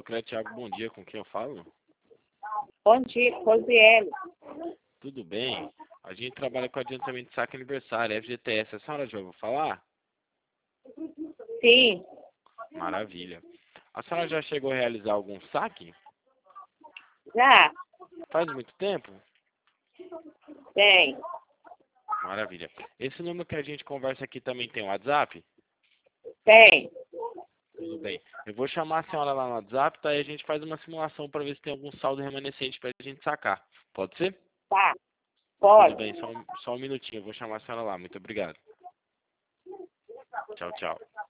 Crédito Thiago, bom dia, com quem eu falo? Bom dia, Rosiele. Tudo bem? A gente trabalha com adiantamento de saque aniversário, FGTS. A senhora já ouviu falar? Sim, Maravilha. A senhora já chegou a realizar algum saque? já Faz muito tempo? tem. Maravilha. Esse número que a gente conversa aqui também tem WhatsApp? Tem. Tudo bem. Eu vou chamar a senhora lá no WhatsApp, tá? E a gente faz uma simulação para ver se tem algum saldo remanescente para a gente sacar. Pode ser? Tá, Tudo pode. bem, só um minutinho. Eu vou chamar a senhora lá. Muito obrigado. Tchau, tchau.